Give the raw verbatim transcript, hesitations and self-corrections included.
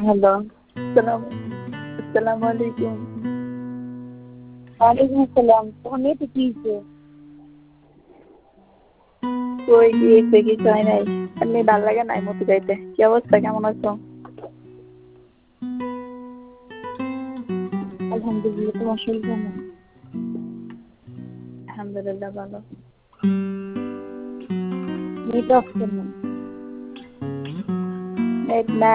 Hello, আসসালাম আসসালামু আলাইকুম। ওয়ালাইকুম আসসালাম। তোমার মেয়েটা কি হয়েছে? কই কি হইছে? কিছু হয় নাই। এমনি ভাল লাগে নাই মতি যাইতে। কি অবস্থা, কেমন আছো? আলহামদুলিল্লাহ, তোমার শরীর কেমন? আলহামদুলিল্লাহ ভালো। মেয়েটা অফ কেমন? নেট নাই।